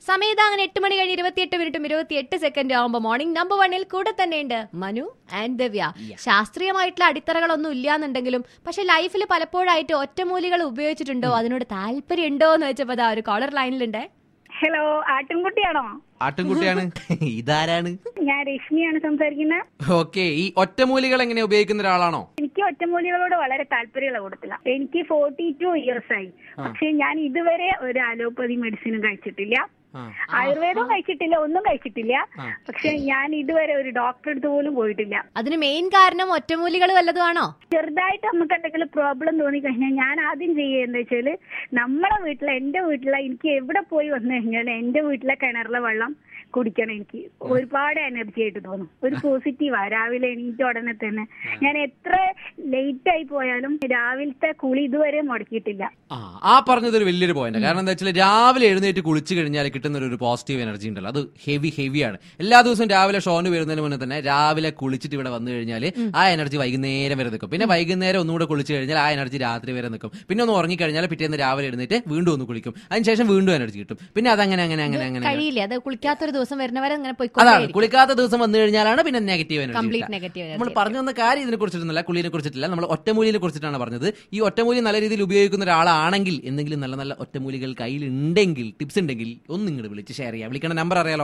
സമയത്ത് അങ്ങനെ 8 മണി കഴിഞ്ഞ് 28 മിനിറ്റും 28 സെക്കൻഡ് ആവുമ്പോൾ മോർണിംഗ് നമ്പർ 1 കൂടെ തന്നെയുണ്ട് മനു ആൻഡ് ദിവ്യ. ശാസ്ത്രീയമായിട്ടുള്ള അടിത്തറകളൊന്നും ഇല്ലാന്നുണ്ടെങ്കിലും പക്ഷെ ലൈഫിൽ പലപ്പോഴായിട്ട് ഒറ്റമൂലികൾ ഉപയോഗിച്ചിട്ടുണ്ടോ, അതിനോട് താല്പര്യം ഉണ്ടോ എന്ന് വെച്ചപ്പോ ഒരു കോളർ ലൈനിലുണ്ട്. ഹലോ, ആട്ടിൻകുട്ടിയാണോ? ആട്ടിൻകുട്ടിയാണ്. ഇതാരാണ്? ഞാൻ രശ്മിയാണ് സംസാരിക്കുന്നത്. ഓക്കെ, ഈ ഒറ്റമൂലികൾ എങ്ങനെ ഉപയോഗിക്കുന്ന ഒരാളാണോ? എനിക്ക് ഒറ്റമൂലികളോട് വളരെ താല്പര്യമുള്ള കൂട്ടത്തില. എനിക്ക് 42 ഇയേഴ്സ് ആയി. പക്ഷെ ഞാൻ ഇതുവരെ ഒരു അലോപ്പതി മെഡിസിനും കഴിച്ചിട്ടില്ല, ആയുർവേദവും കഴിച്ചിട്ടില്ല, ഒന്നും കഴിച്ചിട്ടില്ല. പക്ഷെ ഞാൻ ഇതുവരെ ഒരു ഡോക്ടറെ അടുത്ത് പോലും പോയിട്ടില്ല. അതിന് മെയിൻ കാരണം ഒറ്റമൂലികൾ വല്ലതുമാണോ? ചെറുതായിട്ട് നമുക്ക് എന്തെങ്കിലും പ്രോബ്ലം തോന്നി കഴിഞ്ഞാൽ ഞാൻ ആദ്യം ചെയ്യുക എന്താ വെച്ചാല്, നമ്മളെ വീട്ടിലെ എന്റെ വീട്ടിലെ എനിക്ക് എവിടെ പോയി വന്നു കഴിഞ്ഞാൽ എന്റെ വീട്ടിലെ കിണറിലെ വെള്ളം കുടിക്കണം. എനിക്ക് ഒരുപാട് എനർജി ആയിട്ട് തോന്നും, ഒരു പോസിറ്റീവാ. രാവിലെ എണീറ്റ ഉടനെ തന്നെ ഞാൻ എത്ര ലേറ്റ് ആയി പോയാലും രാവിലത്തെ കുളി ഇതുവരെ മുടക്കിയിട്ടില്ല. ആ പറഞ്ഞതൊരു വലിയൊരു പോയിന്റ്. കാരണം എന്താ വെച്ചാൽ രാവിലെ എഴുന്നേറ്റ് കുളിച്ചു കഴിഞ്ഞാൽ കിട്ടുന്ന ഒരു പോസിറ്റീവ് എനർജി ഉണ്ടല്ലോ, അത് ഹെവിയാണ്. എല്ലാ ദിവസവും രാവിലെ ഷോന് വരുന്നതിന് മുന്നേ തന്നെ രാവിലെ കുളിച്ചിട്ട് ഇവിടെ വന്നു കഴിഞ്ഞാൽ ആ എനർജി വൈകുന്നേരം വരെ നിൽക്കും. പിന്നെ വൈകുന്നേരം ഒന്നുകൂടെ കുളിച്ചു കഴിഞ്ഞാൽ ആ എനർജി രാത്രി വരെ നിൽക്കും. പിന്നെ ഒന്ന് ഉറങ്ങിക്കഴിഞ്ഞാൽ പിറ്റേന്ന് രാവിലെ എഴുന്നേറ്റ് വീണ്ടും ഒന്ന് കുളിക്കും, അതിനുശേഷം വീണ്ടും എനർജി കിട്ടും. പിന്നെ അതങ്ങനെ കഴിയില്ല. അത് കുളിക്കാത്തൊരു ദിവസം വരുന്നവരെ അതാണ്, കുളിക്കാത്ത ദിവസം വന്നു കഴിഞ്ഞാലാണ് പിന്നെ നെഗറ്റീവ് എനർജി. നെഗറ്റീവ് നമ്മൾ പറഞ്ഞു വന്ന കാര്യം ഇതിനെ കുറിച്ചിട്ടൊന്നുമില്ല, കുളിയെ കുറിച്ചിട്ടില്ല, നമ്മൾ ഒറ്റമൂലിയെ കുറിച്ചിട്ടാണ് പറഞ്ഞത്. ഈ ഒറ്റമൂലി നല്ല രീതിയിൽ ഉപയോഗിക്കുന്ന ഒരാളാണെങ്കിൽ, എന്തെങ്കിലും നല്ല നല്ല ഒറ്റമൂലികൾ കയ്യിലുണ്ടെങ്കിൽ, ടിപ്സ് ഉണ്ടെങ്കിൽ ഒന്ന് ഇങ്ങോട്ട് വിളിച്ച് ഷെയർ ചെയ്യാം. വിളിക്കണ നമ്പർ അറിയാലോ,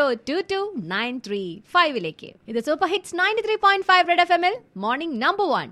0495402295. ഇത് super hits 93.5 red FM morning number 1.